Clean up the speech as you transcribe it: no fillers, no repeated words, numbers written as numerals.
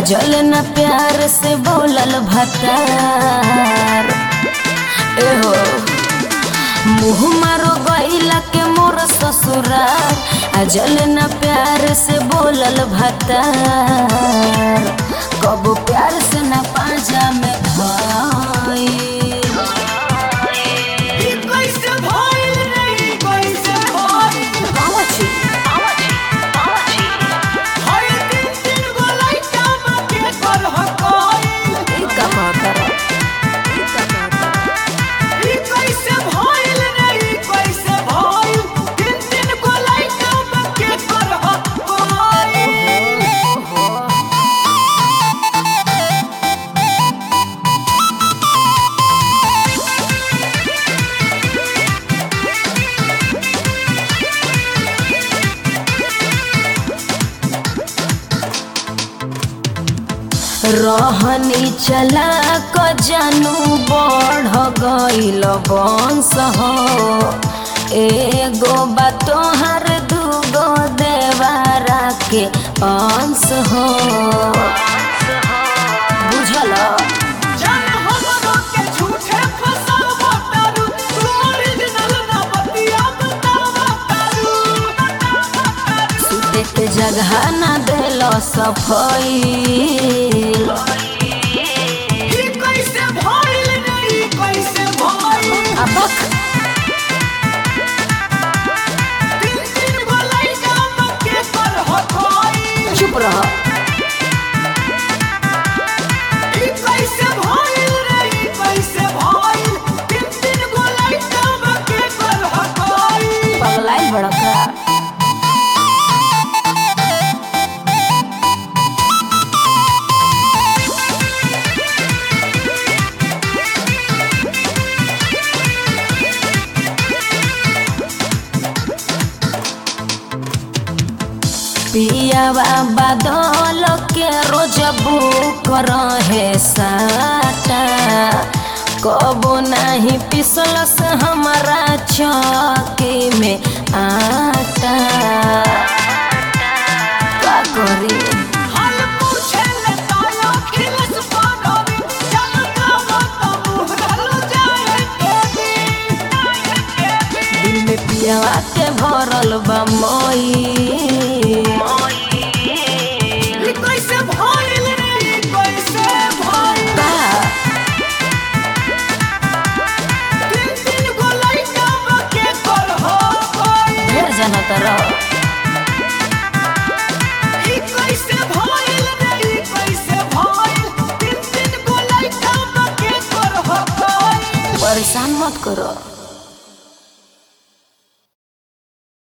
अजल न प्यार से बोलल भतार एहो मुँह मारो गईला के मोर ससुरार अजल न प्यार से बोलल भतार कबो प्यार से न पाजा में भाई रहनी चला क जानू बढ़ गईल बंश हो एगो बा तोहर दूगो देवारा के अंश हो बुझल सुते के जगह न देल सफाई चुप रह पगलाइल बड़का पियावा बादल के रोज बुक रहे साटा कबो नहीं पिसलस हमारा चौकी में आटा का करी दिल में पियावा के भरल बा मोई परेशान मत करो।